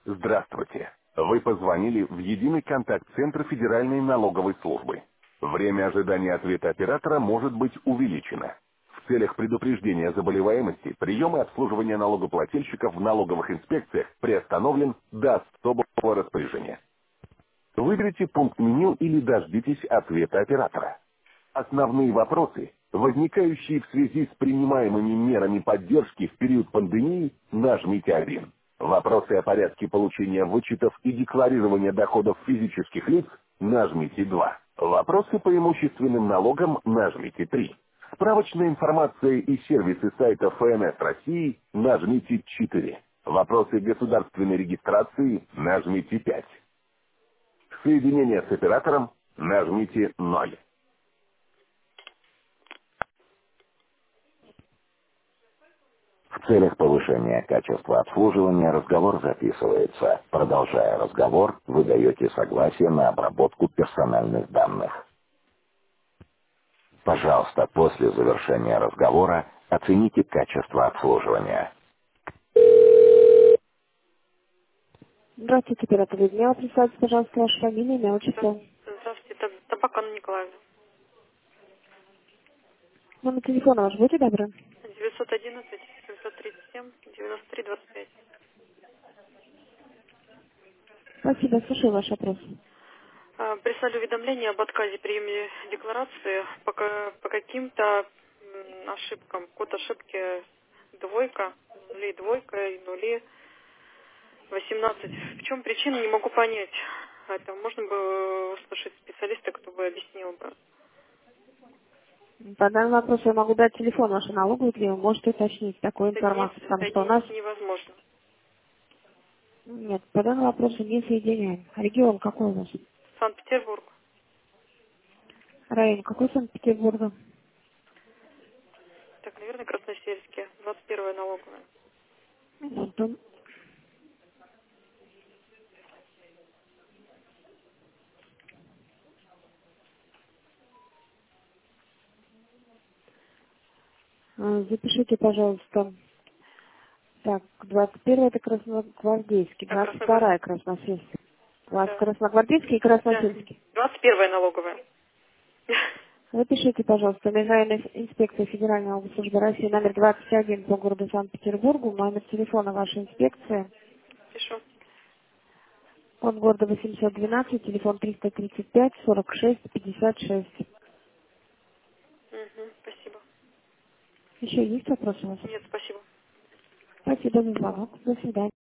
Здравствуйте. Вы позвонили в единый контакт-центр Федеральной налоговой службы. Время ожидания ответа оператора может быть увеличено. В целях предупреждения заболеваемости прием и обслуживание налогоплательщиков в налоговых инспекциях приостановлен до особого распоряжения. Выберите пункт меню или дождитесь ответа оператора. Основные вопросы, возникающие в связи с принимаемыми мерами поддержки в период пандемии, нажмите 1. Вопросы о порядке получения вычетов и декларирования доходов физических лиц, нажмите 2. Вопросы по имущественным налогам, нажмите 3. Справочная информация и сервисы сайта ФНС России, нажмите 4. Вопросы государственной регистрации, нажмите 5. Соединение с оператором, нажмите 0. В целях повышения качества обслуживания разговор записывается. Продолжая разговор, вы даете согласие на обработку персональных данных. Пожалуйста, после завершения разговора оцените качество обслуживания. Здравствуйте, оператор дня. Представьте, пожалуйста, вашу фамилию, имя, отчество. Здравствуйте, Табак Анна Николаевна. Номер телефона ваш, будьте добры. 911 737 93 25. Спасибо, слушаю ваш вопрос. Прислали уведомление об отказе приеме декларации по каким-то ошибкам. Код ошибки двойка, нули двойка и нули 18. В чем причина, не могу понять. Это можно бы услышать специалиста, кто бы объяснил бы. По данному вопросу я могу дать телефон вашей налоговой, где вы можете уточнить такую информацию, потому что у нас... Соединить невозможно. Нет, по данному вопросу не соединяем. Регион какой у вас? Санкт-Петербург. Район какой Санкт-Петербурга? Так, наверное, Красносельске. 21-я налоговая. Минуту. Запишите, пожалуйста. Так, 21 это Красногвардейский, Так, 22 Красносельский. У вас Да. Красногвардейский и Да. Красносельский. 21-я налоговая. Запишите, пожалуйста, Межрайонная инспекция Федеральной налоговой службы России, номер 21 по городу Санкт-Петербургу, номер телефона вашей инспекции, Пишу. код города 812, телефон 335 46 56. Спасибо. Еще есть вопросы у вас? Нет, спасибо. Спасибо за звонок. До свидания.